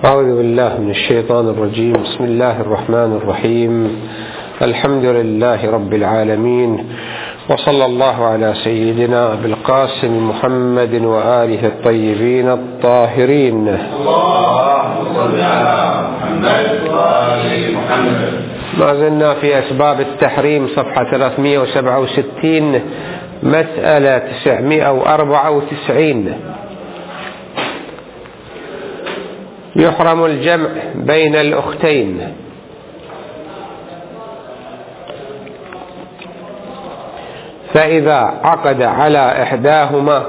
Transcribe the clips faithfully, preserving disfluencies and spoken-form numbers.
أعوذ بالله من الشيطان الرجيم. بسم الله الرحمن الرحيم. الحمد لله رب العالمين، وصلى الله على سيدنا أبي القاسم محمد وآله الطيبين الطاهرين. اللهم صل على محمد وآل محمد. ما زلنا في أسباب التحريم، صفحة ثلاثمئة وسبعة وستين، مسألة تسعمئة وأربعة وتسعين. يحرم الجمع بين الأختين. فإذا عقد على إحداهما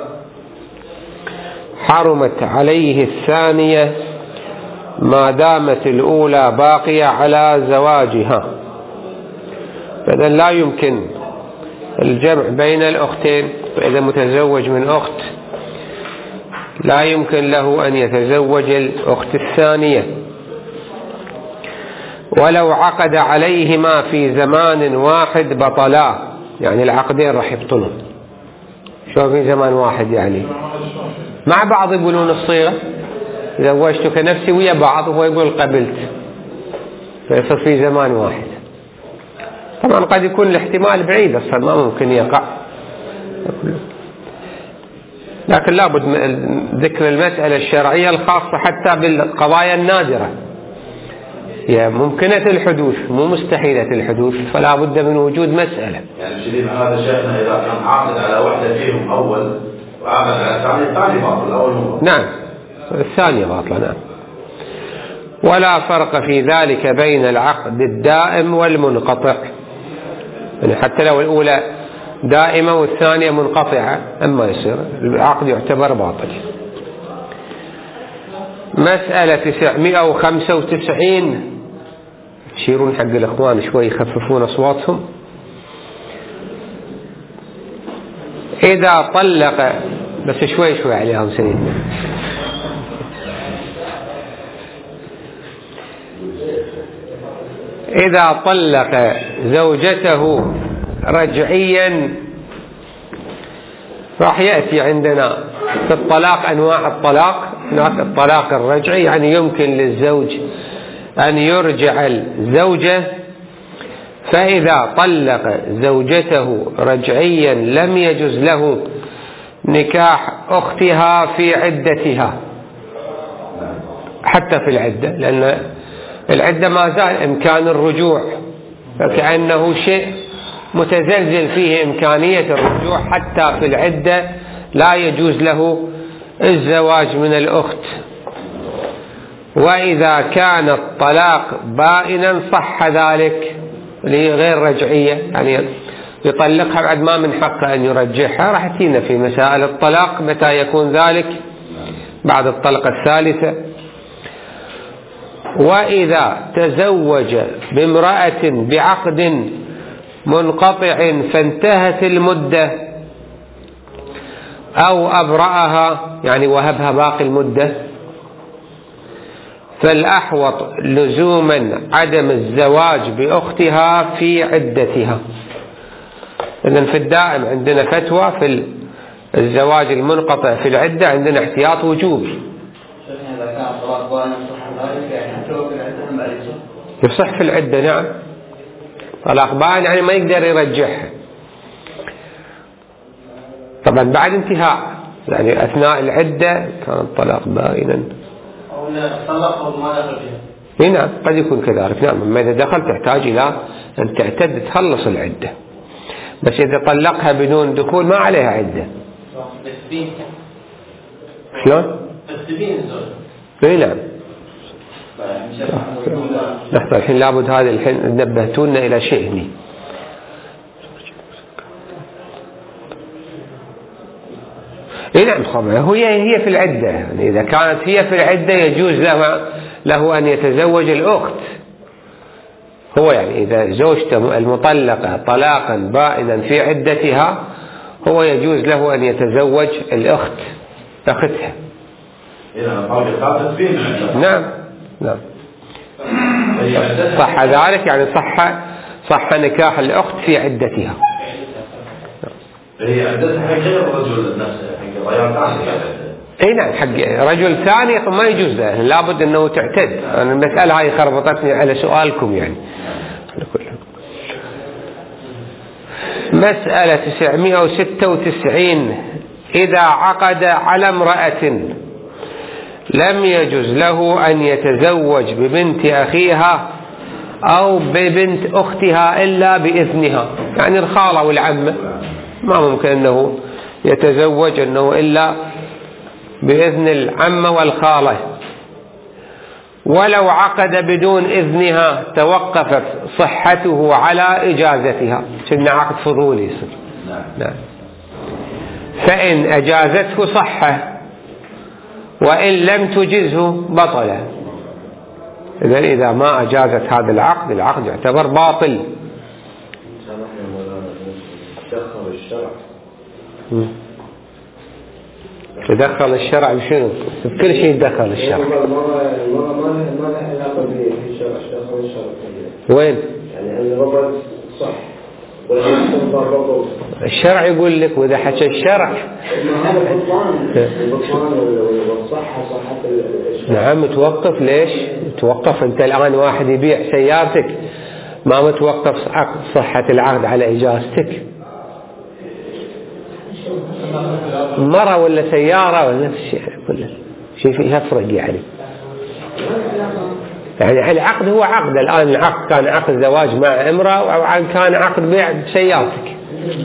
حرمت عليه الثانية ما دامت الأولى باقية على زواجها. فإذا لا يمكن الجمع بين الأختين، فإذا متزوج من أخت لا يمكن له أن يتزوج الأخت الثانية، ولو عقد عليهما في زمان واحد بطلا، يعني العقدين راح يبطلون. شو في زمان واحد؟ يعني مع بعض يقولون الصيغة زوجتك نفسي ويا بعض، وهو يقول قبلت، فيصير في زمان واحد. طبعا قد يكون الاحتمال بعيد أصلا، ما ممكن يقع، لكن لابد من ذكر المسألة الشرعية الخاصة حتى بالقضايا النادرة، هي ممكنة الحدوث مو مستحيلة الحدوث، فلا بد من وجود مسألة. يعني شديد هذا شيخنا إذا كان عاقد على واحدة فيهم أول وعاقد على الثاني، الثاني باطل، الأول مو باطل. نعم، الثانية باطلة. نعم. ولا فرق في ذلك بين العقد الدائم والمنقطع، يعني حتى لو الأولى دائمة والثانية منقطعة، أما يصير العقد يعتبر باطل. مسألة تسعمئة وخمسة وتسعين. شيرون حق الأخوان شوي يخففون أصواتهم. إذا طلق، بس شوي شوي عليهم سنين. إذا طلق زوجته رجعيا، راح يأتي عندنا في الطلاق أنواع الطلاق. هناك الطلاق الرجعي، يعني يمكن للزوج أن يرجع الزوجة، فإذا طلق زوجته رجعيا لم يجوز له نكاح أختها في عدتها، حتى في العدة، لأن العدة ما زال إمكان الرجوع، فكأنه شيء متزلزل فيه إمكانية الرجوع. حتى في العدة لا يجوز له الزواج من الأخت. وإذا كان الطلاق بائنا صح ذلك، اللي هي غير رجعية، يعني يطلقها بعد ما من حقه أن يرجعها. راح تينا في مسائل الطلاق متى يكون ذلك، بعد الطلقة الثالثة. وإذا تزوج بامرأة بعقد منقطع فانتهت المدة أو أبرأها، يعني وهبها باقي المدة، فالأحوط لزوما عدم الزواج بأختها في عدتها. إذن في الدائم عندنا فتوى، في الزواج المنقطع في العدة عندنا احتياط وجوبي. يصح في العدة، نعم. طلاق بائن يعني ما يقدر يرجعها، طبعا بعد انتهاء، يعني أثناء العدة كان الطلاق بائنا. أو طلقه وما دخل فيها. نعم، قد يكون كذلك. نعم، أما إذا دخل تحتاج إلى أن تعتد تخلص العدة، بس إذا طلقها بدون دخول ما عليها عدة. شلون؟ اي نعم. لحظة، الحين لابد هذا الحين نبهتونا إلى شيء هني. اي نعم، خبره هي هي في العدة، يعني إذا كانت هي في العدة يجوز له له أن يتزوج الأخت. هو يعني إذا زوجته المطلقة طلاقا بائنا في عدتها، هو يجوز له أن يتزوج الأخت أختها. نعم نعم، صح ذلك، يعني صح صح نكاح الأخت في عدتها. هي عدتها حق غير الرجل نفسه، حق غير اي نعم، حق رجل ثاني ما يجوز له، لابد انه تعتد. انا المسألة هاي خربطتني على سؤالكم يعني. مسألة تسعمائة وستة وتسعين. إذا عقد على امرأة لم يجوز له أن يتزوج ببنت أخيها أو ببنت أختها إلا بإذنها، يعني الخالة والعمة ما ممكن أنه يتزوج أنه إلا بإذن العمة والخالة. ولو عقد بدون إذنها توقفت صحته على إجازتها، كأنه عقد فضولي يصير. نعم. فإن أجازته صحة وإن لم تجزه بطل. إذا إذا ما أجازت هذا العقد، العقد يعتبر باطل. تدخل الشرع. تدخل الشرع بشنو؟ بكل شيء يدخل الشرع. ما ما ما له علاقة بالشرع، تدخل الشرع. وين؟ يعني الربط صح. الشرع يقول لك، وإذا حكى الشرع هذا بطلان البطلان والصحة صحة الشرع. نعم متوقف. ليش توقف؟ أنت الآن واحد يبيع سيارتك ما متوقف صحة العقد على إجازتك؟ مرة ولا سيارة ولا نفس الشيء، كله شيء فيه يفرق يعني. يعني العقد هو عقد. الآن العقد كان عقد زواج مع امرأة أو كان عقد بيع بسيارتك.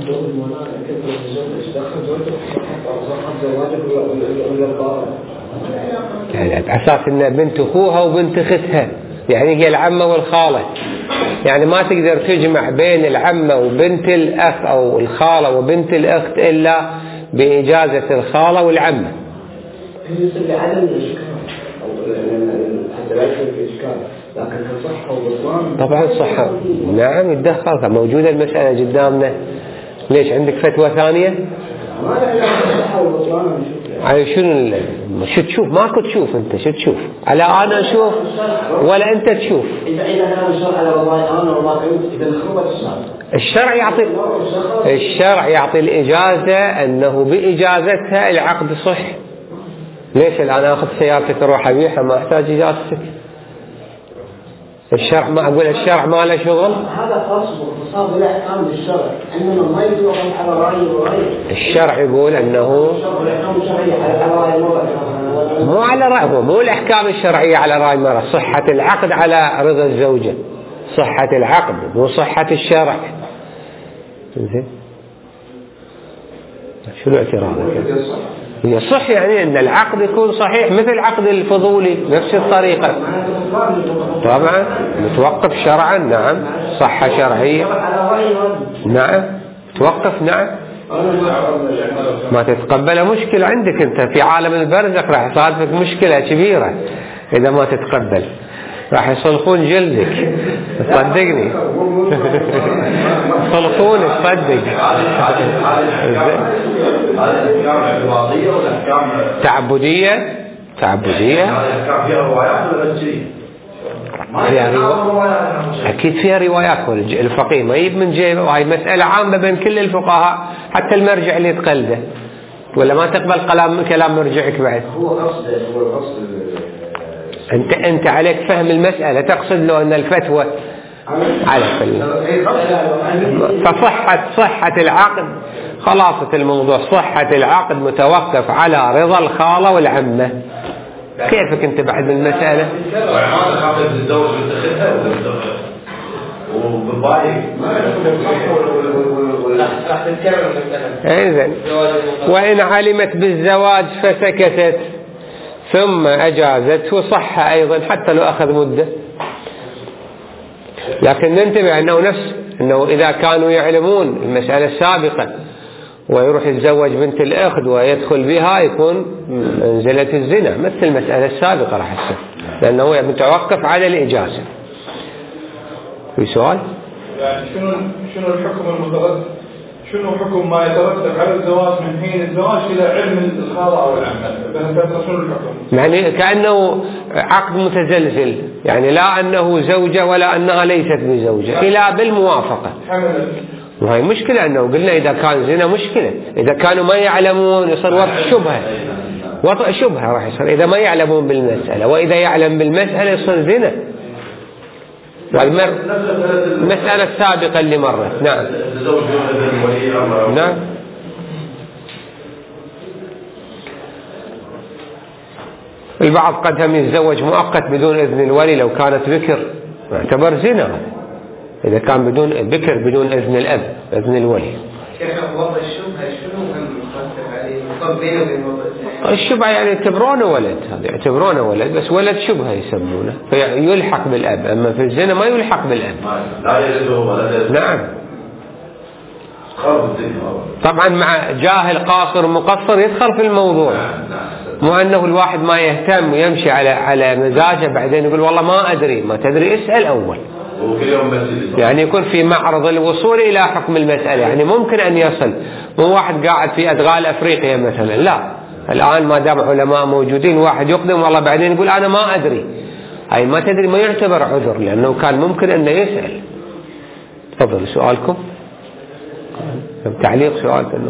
يعني على أساس إن بنت أخوها وبنت أختها، يعني هي العمة والخالة، يعني ما تقدر تجمع بين العمة وبنت الأخ أو الخالة وبنت الأخت إلا بإجازة الخالة والعمة. لكن صحة وبطلان طبعا صحة. نعم يتدخل، موجودة المسألة قدامنا. ليش عندك فتوى ثانية؟ ما له صحة وبطلان. على شنو شو تشوف؟ ماكو تشوف أنت، شو تشوف؟ على أنا أشوف ولا أنت تشوف؟ إذا إذا كان الشرع على رضاي أنا ورضاك أنت، إذا خربت الشرع. الشرع يعطي الشرع يعطي الإجازة أنه بإجازتها العقد صح. ليش الآن أخذ سيارتك أروح أبيعها ما أحتاج إجازتك؟ الشرع ما أقول الشرع ما له شغل. هذا خاص باختصاص بالأحكام بالشرع، إنما ما يتوقف على رأي ورأي. الشرع يقول أنه مو على رأي، مو الأحكام الشرعية على رأي مرة. صحة العقد على رضا الزوجة، صحة العقد مو صحة الشرع. شو الاعتراض؟ يصح يعني أن العقد يكون صحيح مثل عقد الفضولي نفس الطريقة. طبعا متوقف شرعا. نعم صحة شرعية. نعم توقف. نعم ما تتقبل مشكلة عندك أنت في عالم البرزخ، راح تصادفك مشكلة كبيرة إذا ما تتقبل، راح يصلخون جلدك صدقني. يصلخون صدق. تعبدية تعبدية فيها روايات. أكيد فيها روايات. الفقيه ما يجيب من جيبه، وهي مسألة عامة بين كل الفقهاء حتى المرجع اللي تقلده. ولا ما تقبل كلام كلام مرجعك بعد؟ هو قصد هو قصد أنت أنت عليك فهم المسألة. تقصد له أن الفتوى على فصحة صحة العقد، خلاصة الموضوع صحة العقد متوقف على رضا الخالة والعمة. كيفك أنت بعد من المسألة؟ إذن وإن علمت بالزواج فسكتت ثم أجازته صح أيضا حتى لو أخذ مدة. لكن ننتبه أنه نفس أنه إذا كانوا يعلمون المسألة السابقة ويروح يتزوج بنت الأخت ويدخل بها يكون منزلة الزنا مثل المسألة السابقة راح تصير، لأنه متوقف على الإجازة. في سؤال؟ يعني شنو شنو الحكم المترتب؟ شنو حكم ما يترتب على الزواج من حين الزواج إلى علم الخالة أو العمة؟ شنو الحكم؟ يعني كأنه عقد متزلزل، يعني لا أنه زوجة ولا أنها ليست بزوجة إلى بالموافقة. وهي مشكلة أنه قلنا إذا كان زنا مشكلة، إذا كانوا ما يعلمون يصير وقت شبهة. وطئ شبهة راح يصير إذا ما يعلمون بالمسألة، وإذا يعلم بالمسألة يصير زنا. والمر المسألة السابقة اللي مرت. نعم نعم البعض قد هم يتزوج مؤقت بدون إذن الولي لو كانت بكر، يعتبر زنا إذا كان بدون بكر بدون إذن الأب إذن الولي. وضع الشبهة شنو هم مخفف عليه مخفف بينه وبين وضع الشبهة يعني يعتبرونه ولد، هذا يعتبرونه ولد بس ولد شبهة يسمونه فيلحق بالأب، أما في الزنا ما يلحق بالأب. لا يلده ولد. نعم طبعا مع جاهل قاصر مقصر يدخل في الموضوع، مو أنه الواحد ما يهتم ويمشي على على مزاجه بعدين يقول والله ما أدري. ما تدري اسأل أول. يعني يكون في معرض الوصول إلى حكم المسألة، يعني ممكن أن يصل. مو واحد قاعد في أدغال أفريقيا مثلا، لا الآن ما دام علماء موجودين واحد يقدم والله بعدين يقول أنا ما أدري. أي ما تدري ما يعتبر عذر لأنه كان ممكن أنه يسأل. تفضل سؤالكم. تعليق سؤال أنه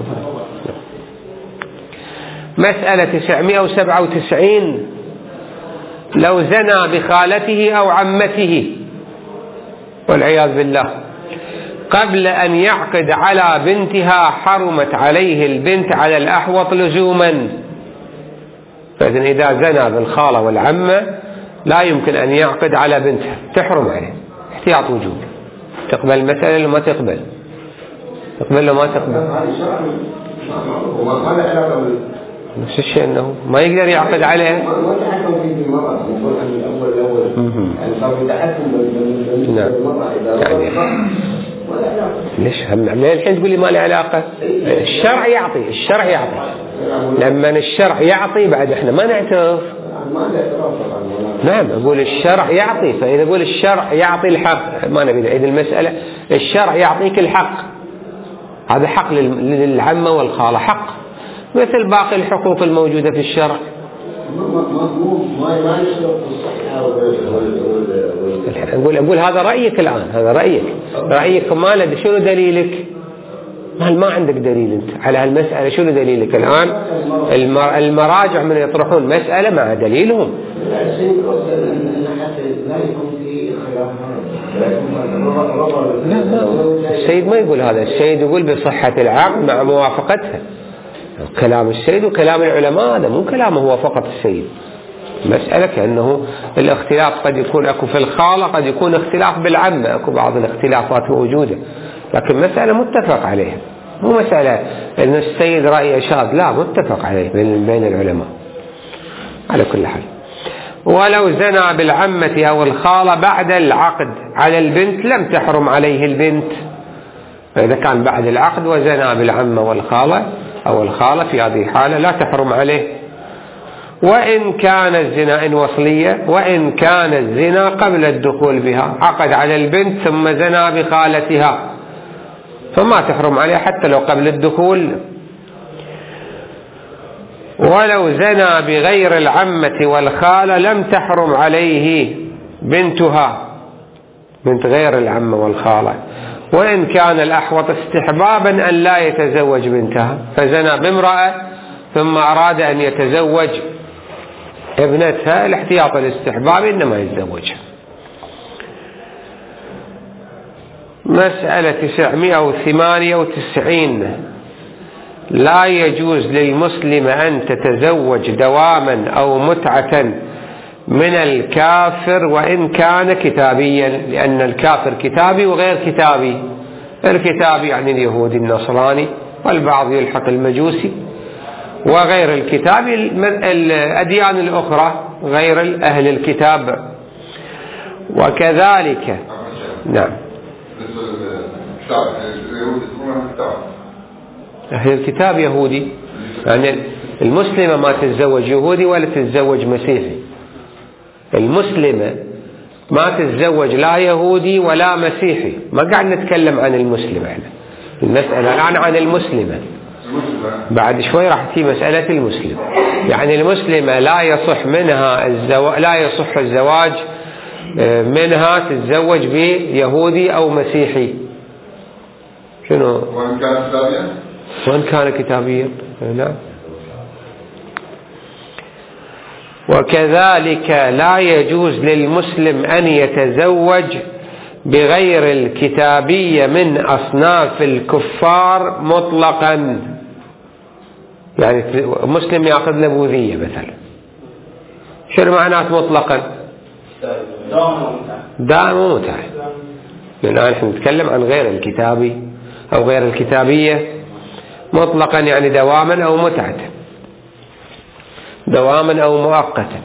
مسألة تسعمائة وسبعة وتسعين. لو زنى بخالته أو عمته والعياذ بالله قبل أن يعقد على بنتها حرمت عليه البنت على الأحوط لزوما. فإذن إذا زنى بالخالة والعمة لا يمكن أن يعقد على بنتها، تحرم عليه احتياط وجود. تقبل المسألة لما تقبل تقبل لما تقبل نفس الشيء أنه ما يقدر يعقد عليه. نعم يعني ليش هم الحين تقول لي ما له علاقة؟ الشرع يعطي الشرع يعطي لما الشرع يعطي بعد احنا ما نعترف. نعم أقول الشرع يعطي، فإذا أقول الشرع يعطي الحق ما نبي نعيد المسألة. الشرع يعطيك الحق، هذا حق للعمة والخالة، حق مثل باقي الحقوق الموجودة في الشرع. أقول أقول هذا رأيك الآن، هذا رأيك رأيك ما له شنو دليلك؟ ما عندك دليل أنت على هالمسألة. شنو دليلك الآن؟ المراجع من يطرحون مسألة مع دليلهم. لا السيد ما يقول هذا، السيد يقول بصحة العقد مع موافقتها. كلام السيد وكلام العلماء هذا مو كلامه هو فقط السيد. مسألة كأنه الاختلاف قد يكون أكو في الخالة، قد يكون اختلاف بالعمة، أكو بعض الاختلافات موجودة، لكن مسألة متفق عليها، مو مسألة أن السيد رأي شاذ، لا متفق عليه بين العلماء على كل حال. ولو زنى بالعمة أو الخالة بعد العقد على البنت لم تحرم عليه البنت. فإذا كان بعد العقد وزنى بالعمة والخالة أو الخالة في هذه الحالة لا تحرم عليه. وإن كان الزنا إن وصلية، وإن كان الزنا قبل الدخول بها، عقد على البنت ثم زنى بخالتها فما تحرم عليه حتى لو قبل الدخول. ولو زنى بغير العمة والخالة لم تحرم عليه بنتها، بنت غير العمة والخالة، وإن كان الأحوط استحبابا أن لا يتزوج بنتها، فزنى بامرأة ثم أراد أن يتزوج ابنتها، الاحتياط الاستحباب إنما يتزوجها. مسألة تسعمائة وثمانية وتسعين. لا يجوز للمسلم أن تتزوج دواما أو متعة من الكافر وإن كان كتابيا، لأن الكافر كتابي وغير كتابي. الكتابي يعني اليهودي النصراني، والبعض يلحق المجوسي، وغير الكتابي الأديان الأخرى غير أهل الكتاب. وكذلك نعم أهل الكتاب يهودي، يعني المسلمة ما تتزوج يهودي ولا تتزوج مسيحي. المسلمة ما تتزوج لا يهودي ولا مسيحي. ما قاعد نتكلم عن المسلمة احنا، المسألة الآن عن المسلمة، بعد شوي راح تيجي مسألة المسلم. يعني المسلمة لا يصح منها الزواج، لا يصح الزواج منها تتزوج بيهودي أو مسيحي. شنو؟ وإن كان كتابيا؟ وإن كان كتابيا نعم. وكذلك لا يجوز للمسلم أن يتزوج بغير الكتابية من أصناف الكفار مطلقا. يعني مسلم يأخذ له بوذية مثلا، شنو معنات مطلقا؟ دائم ومتع، لأن نحن نتكلم عن غير الكتابي أو غير الكتابية مطلقا، يعني دواما أو متعة، دواما أو مؤقتا.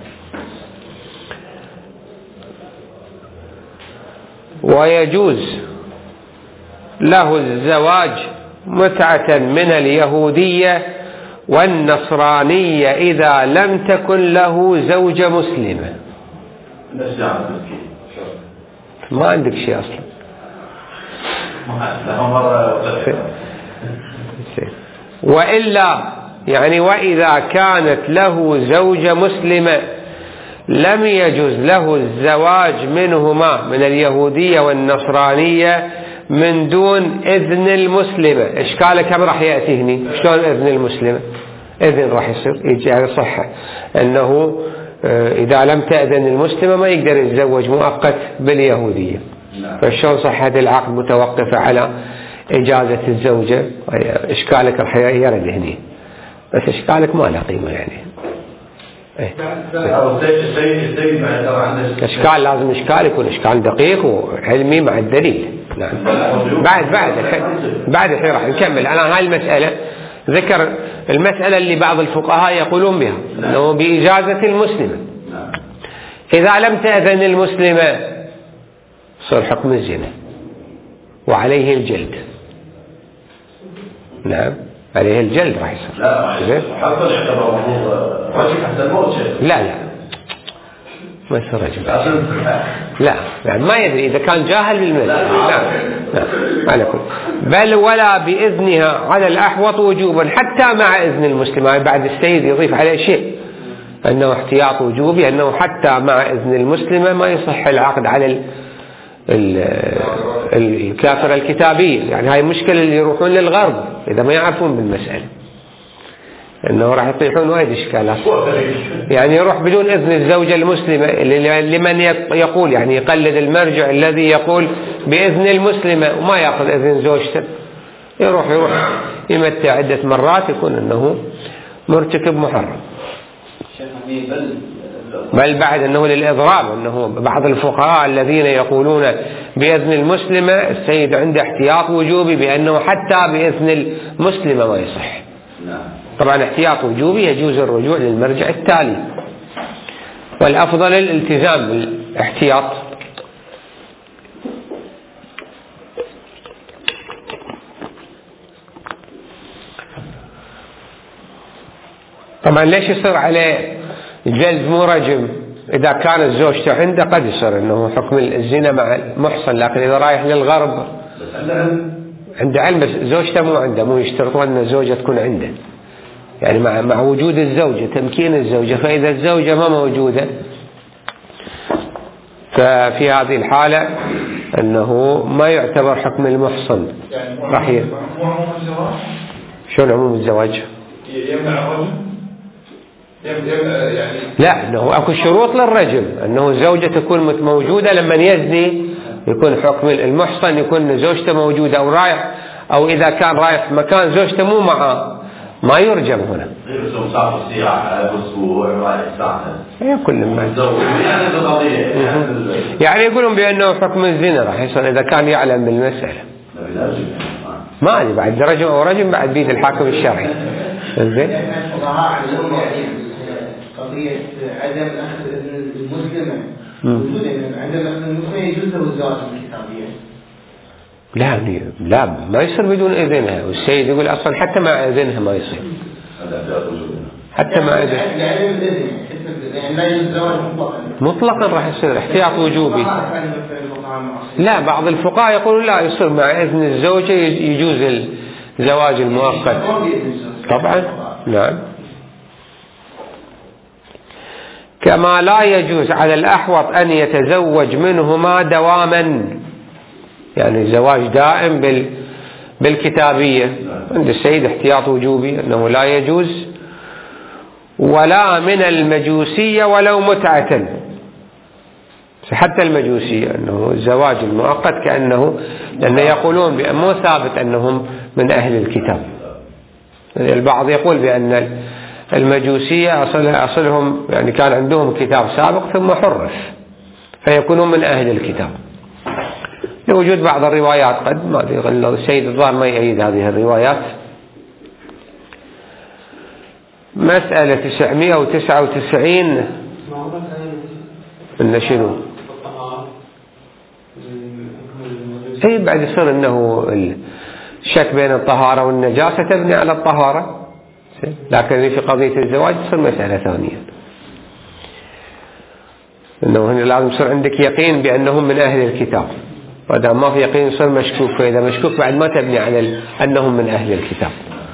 ويجوز له الزواج متعة من اليهودية والنصرانية إذا لم تكن له زوجة مسلمة. ما عندك شيء أصلا. وإلا يعني وإذا كانت له زوجة مسلمة لم يجوز له الزواج منهما من اليهودية والنصرانية من دون إذن المسلمة. إشكالك كم راح يأتي هني؟ شلون إذن المسلمة؟ إذن راح يصير يجي صحة أنه إذا لم تأذن المسلمة ما يقدر يتزوج مؤقت باليهودية. فشلون صحة العقد متوقفة على إجازة الزوجة؟ إشكالك راح يرد هني، بس إشكالك ما له قيمة يعني. إشكال لازم إشكال يكون إشكال دقيق وعلمي مع الدليل. نعم. بعد بعد الحين بعد الحين راح نكمل. أنا هاي المسألة ذكر المسألة اللي بعض الفقهاء يقولون بها أنه بإجازة المسلمة. إذا لم تأذن المسلمة صار حكم الزنا وعليه الجلد. نعم عليه الجلد راح يصير. لا حتى يعتبر رجل حتى الموت. لا لا ما يصير رجل. لا يعني ما يدري إذا كان جاهل بالمسألة. لا لا على كل. بل ولا بإذنها على الأحوط وجوبا حتى مع إذن المسلمة. بعد السيد يضيف عليه شيء أنه احتياط وجوبي، أنه حتى مع إذن المسلمة ما يصح العقد على ال الكافرة الكتابية. يعني هاي مشكلة اللي يروحون للغرب إذا ما يعرفون بالمسألة، أنه راح يطيحون وايد إشكالات. يعني يروح بدون إذن الزوجة المسلمة لمن يقول يعني يقلد المرجع الذي يقول بإذن المسلمة وما يأخذ إذن زوجته، يروح يروح يمتع عدة مرات يكون أنه مرتكب محرم. بل بعد أنه للإضراب، أنه بعض الفقهاء الذين يقولون بإذن المسلمة السيد عنده احتياط وجوبي بأنه حتى بإذن المسلمة ما يصح. طبعا احتياط وجوبي يجوز الرجوع للمرجع التالي، والأفضل الالتزام بالاحتياط. طبعا ليش يصير عليه جلد مو رجم؟ إذا كانت زوجته عنده قد يصير أنه حكم الزنا مع المحصن، لكن إذا رايح للغرب عنده علم بس زوجته مو عنده، مو يشترطون أن الزوجة تكون عنده، يعني مع مع وجود الزوجة تمكين الزوجة. فإذا الزوجة ما موجودة ففي هذه الحالة أنه ما يعتبر حكم المحصن. راح ي... شلون عموم الزواج؟ يمنع الرجل؟ يعني لا، أنه أكو شروط للرجل، أنه الزوجة تكون موجودة لما يزني يكون حكم المحصن يكون زوجته موجودة، أو رايح أو إذا كان رايح مكان زوجته مو معه ما يرجم هنا. كل ما يعني يقولون بأنه حكم الزنا راح يصير إذا كان يعلم بالمسألة. ما أدري بعد رجم أو رجم بعد بيد الحاكم الشرعي. زين. قضية عدم أخذ إذن المسلمة وجود عدم أخذ المسلمة يجوز له الزواج بالكتابية. لا لا ما يصير بدون إذنها، والسيد يقول أصلا حتى مع إذنها ما يصير. حتى مع إذنها. يعني لا يجوز الزواج مطلقا. مطلقا راح يصير احتياط وجوبي. لا بعض الفقهاء يقولون لا يصير مع إذن الزوجة يجوز الزواج المؤقت. طبعا نعم. كما لا يجوز على الأحوط أن يتزوج منهما دواما، يعني زواج دائم بال بالكتابية. عند السيد احتياط وجوبي أنه لا يجوز، ولا من المجوسية ولو متعة. حتى المجوسية أنه الزواج المؤقت كأنه، لأنه يقولون بأن مو ثابت أنهم من أهل الكتاب. يعني البعض يقول بأن المجوسية أصلها أصلهم يعني كان عندهم كتاب سابق ثم حرف فيكونون من أهل الكتاب، لوجود بعض الروايات قد ما أدري السيد الظاهر ما يؤيد هذه الروايات. مسألة تسعمائة وتسعة وتسعين إن شنو؟ أي بعد يصير أنه الشك بين الطهارة والنجاسة تبني على الطهارة، لكن في قضية الزواج تصير مسألة ثانية، أنه هنا لازم يصير عندك يقين بأنهم من أهل الكتاب، وإذا ما في يقين يصير مشكوك، فإذا مشكوك بعد ما تبني على أنهم من أهل الكتاب.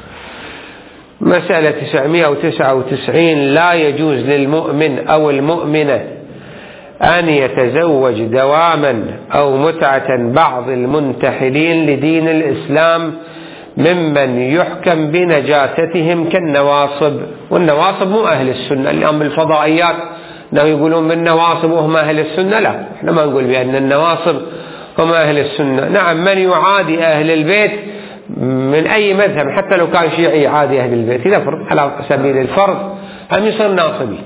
مسألة تسعمائة وتسعة وتسعين لا يجوز للمؤمن أو المؤمنة أن يتزوج دواما أو متعة بعض المنتحلين لدين الإسلام ممن يحكم بنجاستهم كالنواصب. والنواصب مو أهل السنة. الآن بالفضائيات أنه يقولون من نواصب وهم أهل السنة، لا، احنا ما نقول بأن النواصب هم أهل السنة. نعم، من يعادي أهل البيت من أي مذهب حتى لو كان شيعي يعادي أهل البيت يفرض على سبيل الفرض هم يصير ناصبي.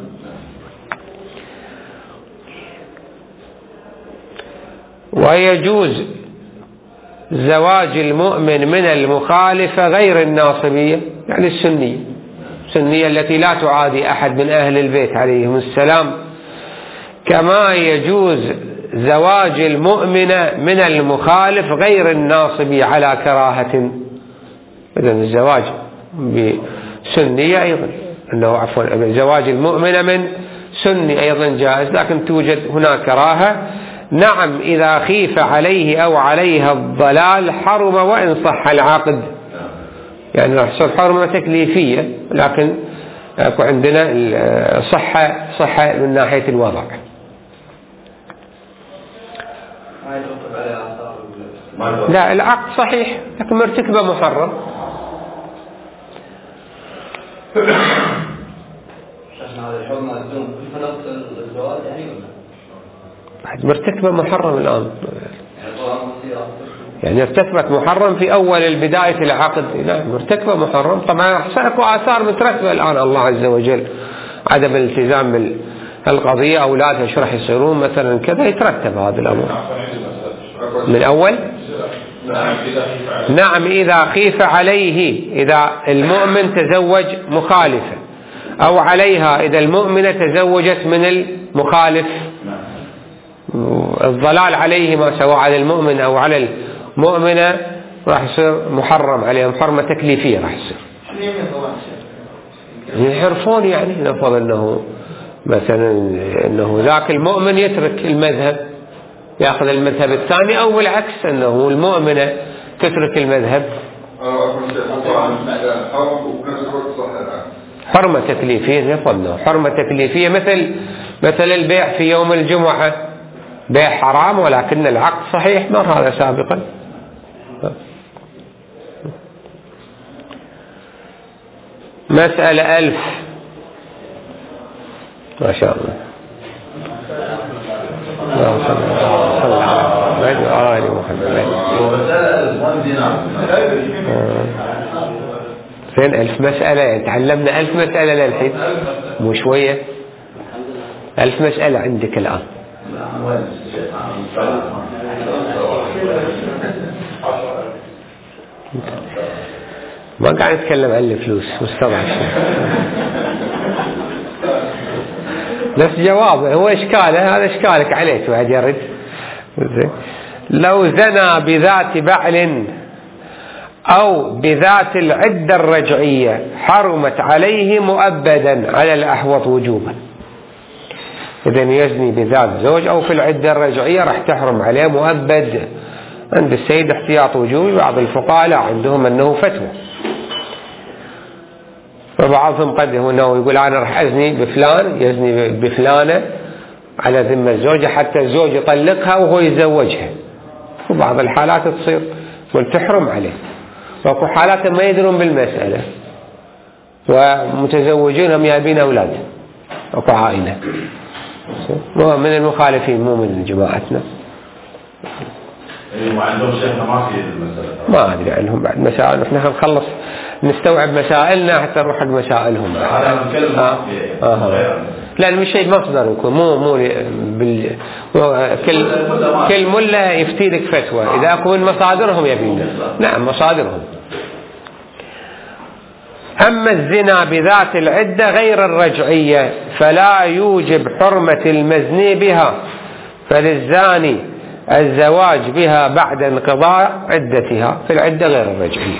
ويجوز زواج المؤمن من المخالفة غير الناصبية، يعني السنية السنية التي لا تعادي أحد من أهل البيت عليهم السلام، كما يجوز زواج المؤمن من المخالف غير الناصبي على كراهة. إذن الزواج بسنية أيضا، أنه عفوا زواج المؤمن من سني أيضا جائز، لكن توجد هناك كراهة. نعم، إذا خيف عليه أو عليها الضلال حرم وإن صح العقد، يعني راح تصير حرمة تكليفية، لكن عندنا صحة صحة من ناحية الوضع. لا، العقد صحيح لكن مرتكبة محرم. مرتكبة محرم الآن، يعني ارتكبت محرم في أول البداية العقد. نعم، مرتكبة محرم. طبعا سأكو آثار مترتبة الآن، الله عز وجل عدم الالتزام بالقضية، أولادها شو راح يصيرون مثلا كذا، يترتب هذا الأمر من أول. نعم، إذا خيف عليه، إذا المؤمن تزوج مخالفة، أو عليها إذا المؤمنة تزوجت من المخالف، الضلال عليهما سواء على المؤمن أو على المؤمنة راح يصير محرم عليهم، حرمة تكليفية راح يصير. يحرفون، يعني نفضل أنه مثلا أنه ذاك المؤمن يترك المذهب يأخذ المذهب الثاني، أو بالعكس أنه المؤمنة تترك المذهب. حرمة تكليفية نفضل، حرمة تكليفية مثل مثل البيع في يوم الجمعة، بيع حرام ولكن العقد صحيح، مر هذا سابقا. مسألة ألف. ما شاء الله. فين ألف مسألة؟ تعلمنا ألف مسألة للحين، مو شوية. ألف مسألة عندك الآن. ما قاعد نتكلم عن الفلوس، مستضعف. بس جوابه هو إشكاله، هذا إشكالك عليه واحد يرد. لو زنى بذات بعل أو بذات العدة الرجعية حرمت عليه مؤبدا على الأحوط وجوبا. إذن يزني بذات زوج أو في العدة الرجعية راح تحرم عليه مؤبد. عند السيد احتياط وجوبي، بعض الفقهاء لا عندهم أنه فتوى، فبعضهم قد هنا يقول أنا راح أزني بفلان، يزني بفلانة على ذمة الزوجة حتى الزوج يطلقها وهو يتزوجها، وبعض الحالات تصير وتحرم عليه، وفي حالات ما يدرون بالمسألة ومتزوجون يابين أولاد أو عائلة، من المخالفين مو من جماعتنا. وعندهم شيخنا ما في المسألة، ما أدري عنهم بعد مسائل، إحنا نخلص نستوعب مسائلنا حتى نروح حق مسائلهم. آه. آه. لأن مش شيء مصدر يكون مو مو بال... كل كل ملا يفتي لك فتوى إذا أكون مصادرهم يبين. نعم مصادرهم. أما الزنا بذات العدة غير الرجعية فلا يوجب حرمة المزني بها، فللزاني الزواج بها بعد انقضاء عدتها في العدة غير الرجعية.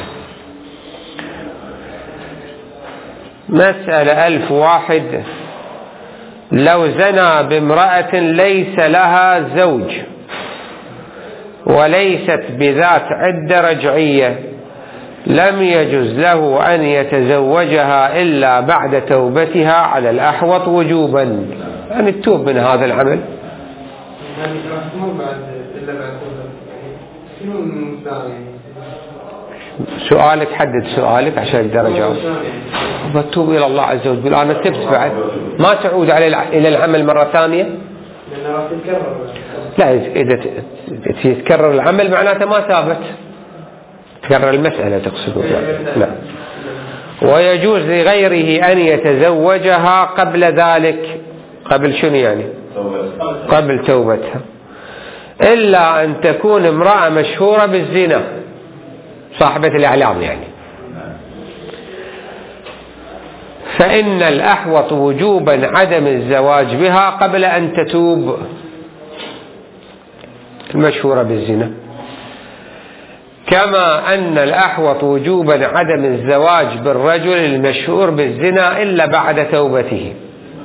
مسألة ألف واحد: لو زنى بامرأة ليس لها زوج وليست بذات عدة رجعية لم يجز له أن يتزوجها إلا بعد توبتها على الأحوط وجوبا. أن التوب من هذا العمل. سؤالك حدد سؤالك عشان أقدر أجاوب. فتوب إلى الله عز وجل. أنا تبت بعد ما تعود على إلى العمل مرة ثانية. لا إذا يتكرر العمل معناته ما ثابت، تكرر المسألة تقصد. لا. ويجوز لغيره أن يتزوجها قبل ذلك. قبل شنو يعني؟ قبل توبتها، إلا أن تكون امرأة مشهورة بالزنا صاحبة الإعلام يعني، فإن الأحوط وجوبا عدم الزواج بها قبل أن تتوب المشهورة بالزنا، كما أن الأحوط وجوبا عدم الزواج بالرجل المشهور بالزنا إلا بعد توبته.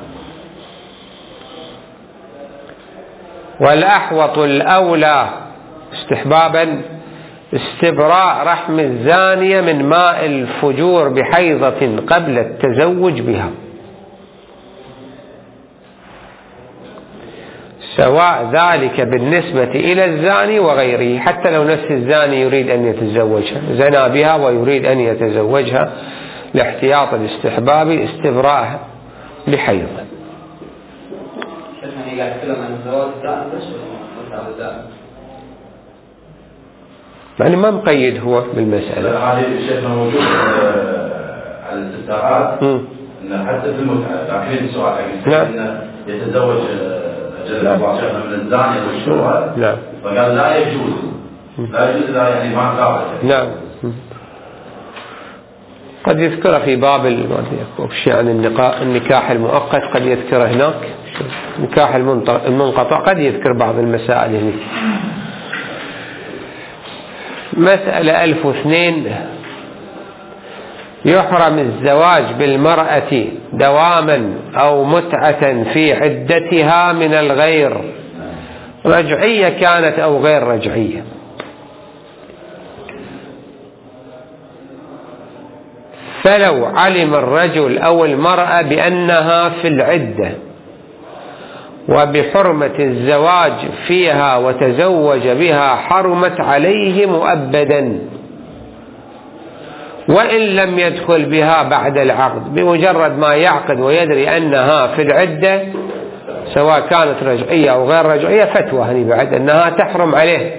والأحوط الأولى استحبابا استبراء رحم الزانية من ماء الفجور بحيضة قبل التزوج بها، سواء ذلك بالنسبة إلى الزاني وغيره، حتى لو نفس الزاني يريد أن يتزوجها، زنى بها ويريد أن يتزوجها لاحتياط الاستحباب استبراءها بحيض. يعني ما مقيد هو بالمسألة. هذه الشيء موجود على الاستثناءات أن حتى في المتعة لكن السؤال أن يتزوج جل وعلا من الزانية والشبهة. نعم. فقال لا يجوز، لا يجوز لا يعني ما ثابت. نعم. قد يذكر في باب الشيء عن النكاح المؤقت، قد يذكر هناك نكاح المنقطع، قد يذكر بعض المسائل هنا. مسألة ألف واثنين: يحرم الزواج بالمرأة دواما أو متعة في عدتها من الغير، رجعية كانت أو غير رجعية. فلو علم الرجل أو المرأة بأنها في العدة وبحرمة الزواج فيها وتزوج بها حرمت عليه مؤبدا، وإن لم يدخل بها بعد العقد، بمجرد ما يعقد ويدري أنها في العدة سواء كانت رجعية أو غير رجعية فتوى هني بعد أنها تحرم عليه.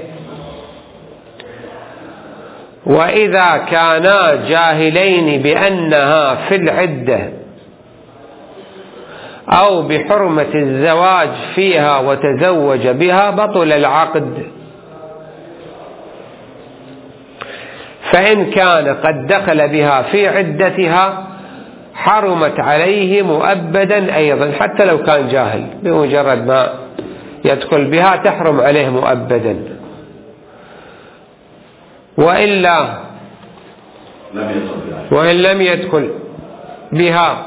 وإذا كانا جاهلين بأنها في العدة أو بحرمة الزواج فيها وتزوج بها بطل العقد. فإن كان قد دخل بها في عدتها حرمت عليه مؤبدا أيضا، حتى لو كان جاهل، بمجرد ما يدخل بها تحرم عليه مؤبدا. وإلا وإن لم يدخل بها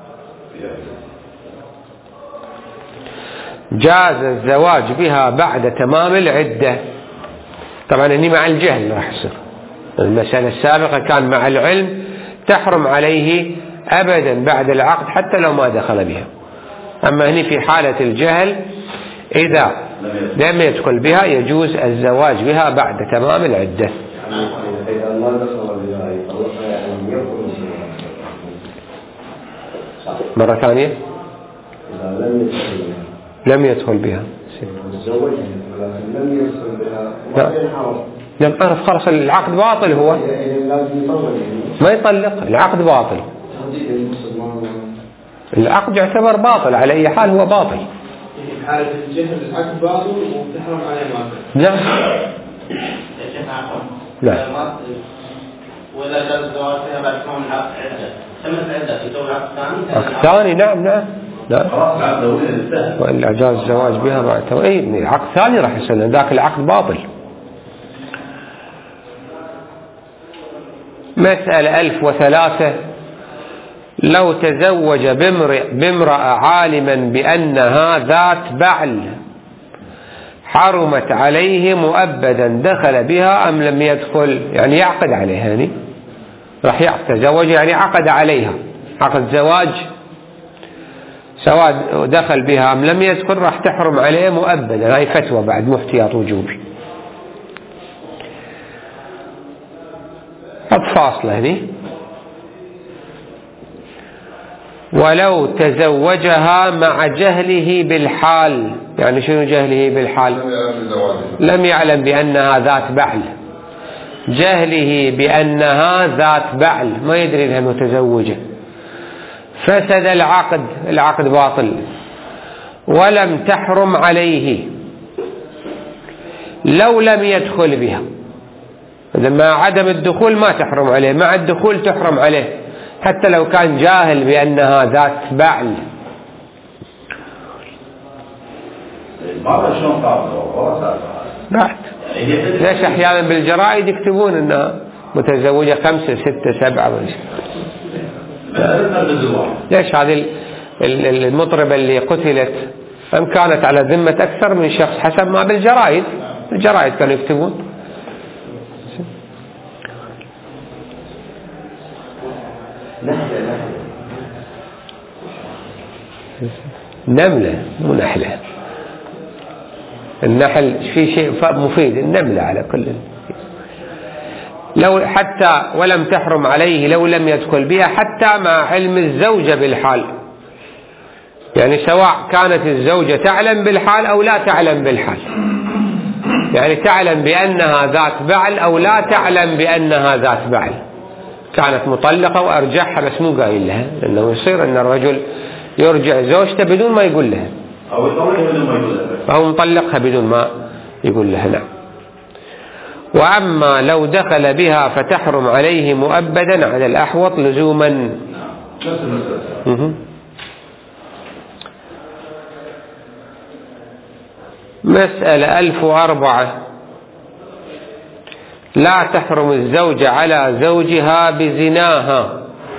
جاز الزواج بها بعد تمام العدة. طبعا هني مع الجهل راح يصير، المسألة السابقة كان مع العلم تحرم عليه أبدا بعد العقد حتى لو ما دخل بها. أما هني في حالة الجهل إذا لم يدخل بها يجوز الزواج بها بعد تمام العدة. مرة ثانية إذا لم يدخل بها لم يدخل بها تزوج ولكن لم يدخل بها لا لم أعرف خلاص العقد باطل هو ما يطلق العقد باطل العقد يعتبر باطل على أي حال هو باطل في حالة الجهل العقد باطل وتحرم عليه ماكل لا لا وإذا كان الزواج فيها بعد كون العقد عدة تمت عدة في دور عقد ثاني عقد ثاني نعم نعم لا وإلا جاز الزواج بها بعد أي عقد ثاني راح يصير ذاك العقد باطل. مسألة ألف وثلاثة لو تزوج بامرأة عالما بأنها ذات بعل حرمت عليه مؤبدا دخل بها أم لم يدخل يعني يعقد عليها يعني راح يتزوج يعني عقد عليها عقد زواج سواء دخل بها أم لم يدخل راح تحرم عليه مؤبدا. هاي فتوى بعد محتياط وجوبي. فاصلة هني ولو تزوجها مع جهله بالحال يعني شنو جهله بالحال لم يعلم بأنها ذات بعل جهله بأنها ذات بعل ما يدري أنها متزوجة فسد العقد العقد باطل ولم تحرم عليه لو لم يدخل بها. إذا مع عدم الدخول ما تحرم عليه مع الدخول تحرم عليه حتى لو كان جاهل بأنها ذات بعل. بعد ليش أحيانا بالجرائد يكتبون أنها متزوجة خمسة ستة سبعة ليش هذه المطربة اللي قتلت أم كانت على ذمة أكثر من شخص حسب ما بالجرائد الجرائد كانوا يكتبون. نملة مو نحلة النحل في شيء مفيد النملة على كل لو حتى ولم تحرم عليه لو لم يدخل بها حتى مع علم الزوجة بالحال يعني سواء كانت الزوجة تعلم بالحال أو لا تعلم بالحال يعني تعلم بأنها ذات بعل أو لا تعلم بأنها ذات بعل كانت مطلقة وأرجعها بس مو قايل لها لأنه يصير أن الرجل يرجع زوجته بدون ما يقول لها أو يطلقها بدون ما يقول لها أو مطلقها بدون ما يقول لها نعم. وأما لو دخل بها فتحرم عليه مؤبدا على الأحوط لزوما. مسألة ألف وأربعة لا تحرم الزوجة على زوجها بزناها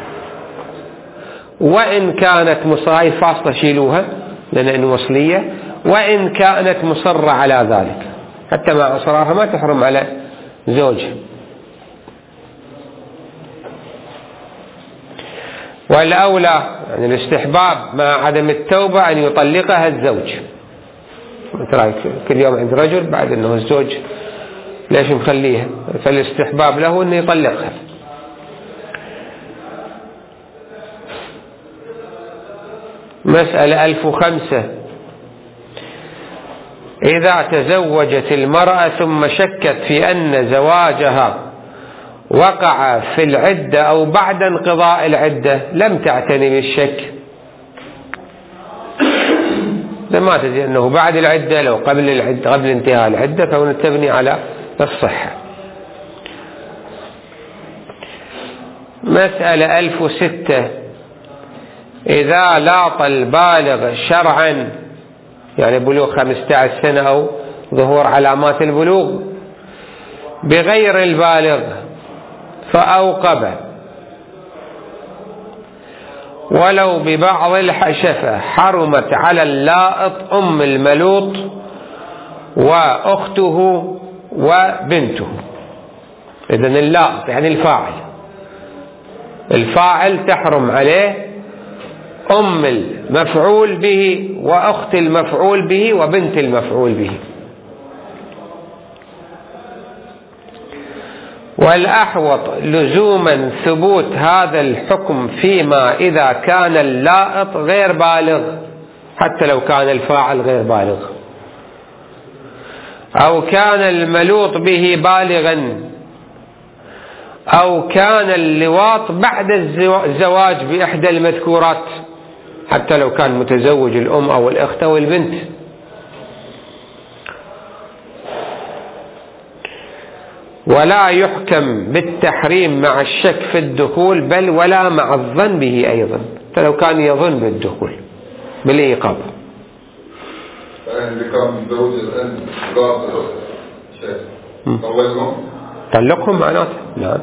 وإن كانت مصاي فاصلة شيلوها لأنه وصلية وإن كانت مصرة على ذلك حتى مع إصرارها ما تحرم على زوجها. والأولى يعني الاستحباب مع عدم التوبة أن يطلقها الزوج. كل يوم عند رجل بعد أنه الزوج ليش مخليها فالاستحباب له أنه يطلقها. مسألة ألف وخمسة إذا تزوجت المرأة ثم شكت في أن زواجها وقع في العدة أو بعد انقضاء العدة لم تعتني بالشك لما تدري أنه بعد العدة لو قبل العدة قبل انتهاء العدة فهنا تبني على الصحة. مسألة ألف وستة إذا لاط البالغ شرعا يعني بلوغ خمسة عشر سنة أو ظهور علامات البلوغ بغير البالغ فأوقب ولو ببعض الحشفة حرمت على اللائط أم الملوط وأخته وبنته. إذن اللائط يعني الفاعل الفاعل تحرم عليه أم المفعول به وأخت المفعول به وبنت المفعول به. والأحوط لزوما ثبوت هذا الحكم فيما إذا كان اللائط غير بالغ، حتى لو كان الفاعل غير بالغ، أو كان الملوط به بالغا، أو كان اللواط بعد الزواج بإحدى المذكورات، حتى لو كان متزوج الأم أو الأخت أو البنت. ولا يحكم بالتحريم مع الشك في الدخول، بل ولا مع الظن به أيضا، فلو كان يظن بالدخول بالإيقاظ. اللي كان متزوج الآن شيء طلقهم طلقهم معناته نعم،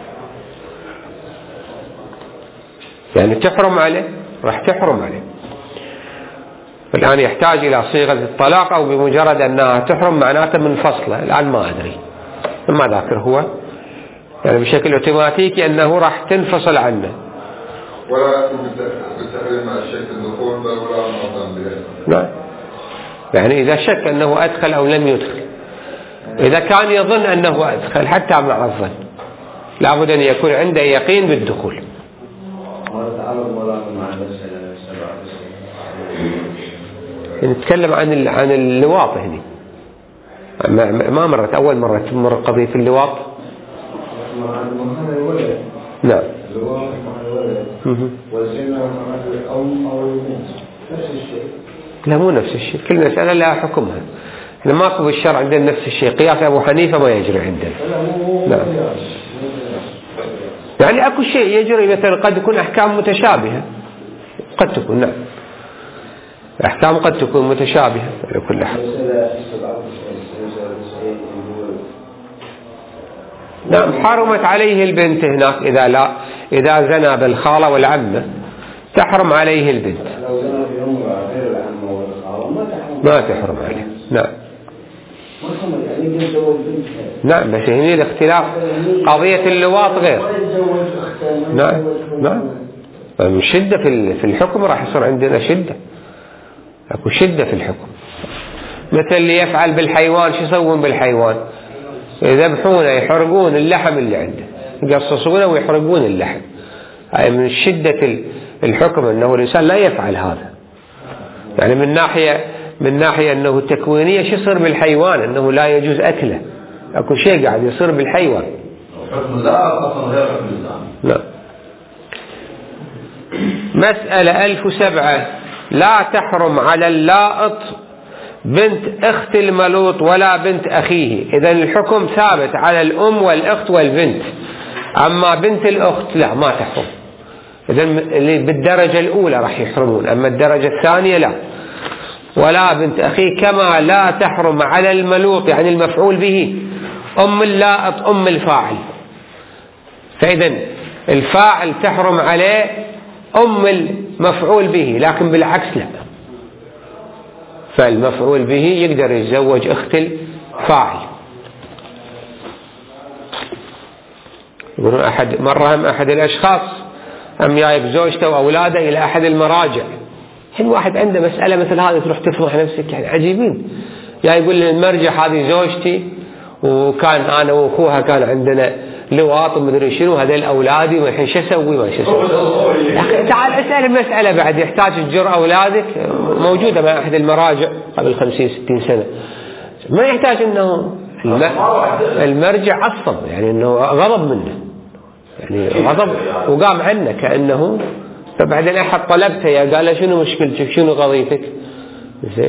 يعني تحرم عليه، راح تحرم عليه. الآن يحتاج إلى صيغة الطلاق، أو بمجرد أنها تحرم معناته منفصلة، الآن ما أدري ما ذاكر هو، يعني بشكل اوتوماتيكي أنه راح تنفصل عنه. ولا بالتحريم مع الشك الدخول بل ولا معظم به. نعم، يعني إذا شك أنه أدخل أو لم يدخل، إذا كان يظن أنه أدخل حتى مع الظن لابد أن يكون عنده يقين بالدخول. نتكلم عن عن اللواط هنا، ما مرت أول مرة تمر قضية اللواط. نعم. لا مو نفس الشيء، كل مسألة لها حكمها، احنا ماكو بالشرع عندنا نفس الشيء، قياس أبو حنيفة ما يجري عندنا. نعم. يعني أكو شيء يجري، مثلا قد يكون أحكام متشابهة، قد تكون نعم أحكام قد تكون متشابهة على كل حال. نعم، حرمت عليه البنت هناك إذا لا إذا زنى بالخالة والعمة تحرم عليه البنت، ما تحرم عليه. نعم نعم، بس هنا الاختلاف قضية اللواط غير. نعم نعم، شدة في الحكم راح يصير عندنا شدة، اكو شدة في الحكم. مثل اللي يفعل بالحيوان، شو يسوون بالحيوان؟ يذبحونه، يحرقون اللحم اللي عنده، يقصصونه ويحرقون اللحم. هاي من شدة الحكم أنه الإنسان لا يفعل هذا. يعني من ناحية من ناحية أنه تكوينية، شو يصير بالحيوان؟ أنه لا يجوز أكله، أكو شيء قاعد يصير بالحيوان. لا. مسألة ألف وسبعة، لا تحرم على اللائط بنت أخت الملوط ولا بنت أخيه. إذن الحكم ثابت على الأم والأخت والبنت، أما بنت الأخت لا ما تحرم. إذن اللي بالدرجة الأولى راح يحرمون، أما الدرجة الثانية لا. ولا بنت أخيه، كما لا تحرم على الملوط يعني المفعول به أم اللائط أم الفاعل. فإذن الفاعل تحرم عليه أم المفعول به، لكن بالعكس لا، فالمفعول به يقدر يتزوج أخت الفاعل. يقولون أحد مرة هم أحد الأشخاص أم جايب زوجته وأولاده إلى أحد المراجع، حين واحد عنده مسألة مثل هذه تروح تفضح نفسك، يعني عجيبين. يا يقول للمرجع هذه زوجتي وكان أنا وأخوها كان عندنا لواط ومدري شنو، هذول أولادي والحين شو أسوي ما شو أسوي. تعال اسأل المسألة بعد، يحتاج تجر أولادك، موجودة مع أحد المراجع قبل خمسين ستين سنة، ما يحتاج أنه المرجع عصب، يعني أنه غضب منه، يعني غضب وقام عنه كأنه. فبعدين أحد طلبته يا قال له شنو مشكلتك شنو قضيتك، زين،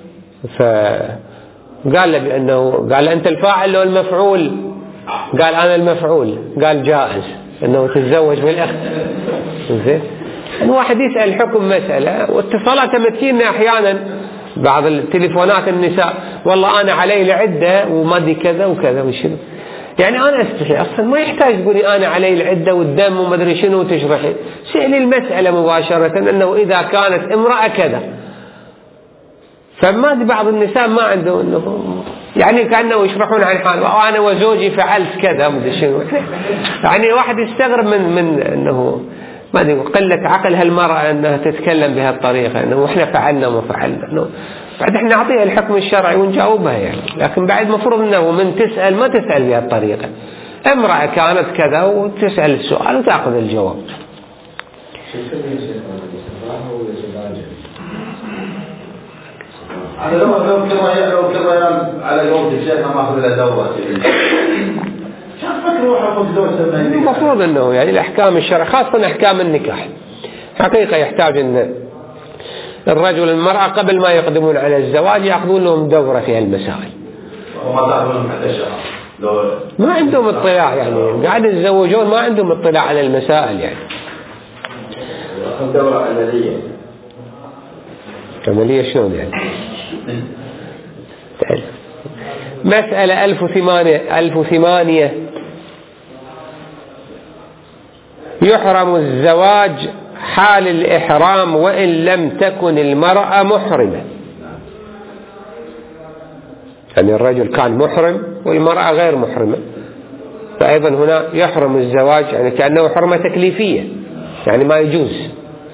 فقال له بأنه قال له أنت الفاعل لو المفعول؟ قال أنا المفعول. قال جائز أنه تتزوج بالأخت. زين، الواحد يسأل حكم مسألة، واتصالات متكينة أحيانا بعض التليفونات النساء، والله أنا علي العدة ومادي كذا وكذا وشنو، يعني أنا أستحي أصلا، ما يحتاج تقولي أنا علي العدة والدم وما أدري شنو وتشرحي، سألي المسألة مباشرة أنه إذا كانت امرأة كذا. فما بعض النساء ما عنده أنه يعني كأنه يشرحون عن حال وأنا وزوجي فعلت كذا وما شنو، يعني واحد يستغرب من من أنه ما أدري قلة عقل هالمرأة أنها تتكلم بهالطريقة، أنه إحنا فعلنا وما فعلنا، أنه بعد إحنا نعطيها الحكم الشرعي ونجاوبها يعني، لكن بعد مفروض أنه من تسأل ما تسأل بهالطريقة، امرأة كانت كذا، وتسأل السؤال وتأخذ الجواب. أنا لو لو كما لو كما على قول الشيخ ما أخذ له دورة. المفروض أنه يعني الأحكام الشرع خاصة أحكام النكاح حقيقة يحتاج أن الرجل والمرأة قبل ما يقدمون على الزواج يأخذون لهم دورة في هالمسائل. ما عندهم اطلاع يعني قاعد يتزوجون ما عندهم اطلاع على المسائل يعني. دورة عملية. عملية شلون يعني؟ مسألة ألف وثمانية ألف وثمانية يحرم الزواج حال الإحرام وإن لم تكن المرأة محرمة. يعني الرجل كان محرم والمرأة غير محرمة، فأيضا هنا يحرم الزواج يعني كأنه حرمة تكليفية يعني ما يجوز،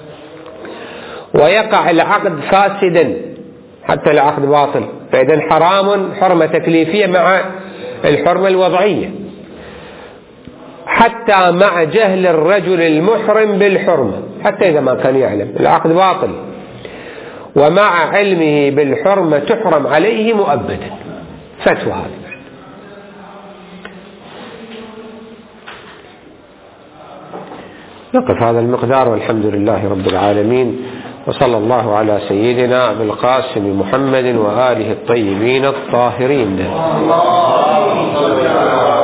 ويقع العقد فاسدا حتى العقد باطل. فإذا حرام حرمة تكليفية مع الحرمة الوضعية، حتى مع جهل الرجل المحرم بالحرمة، حتى إذا ما كان يعلم العقد باطل، ومع علمه بالحرمة تحرم عليه مؤبدا. فتوى هذه. نقف هذا المقدار، والحمد لله رب العالمين، وصلى الله على سيدنا أبي القاسم محمد وآله الطيبين الطاهرين.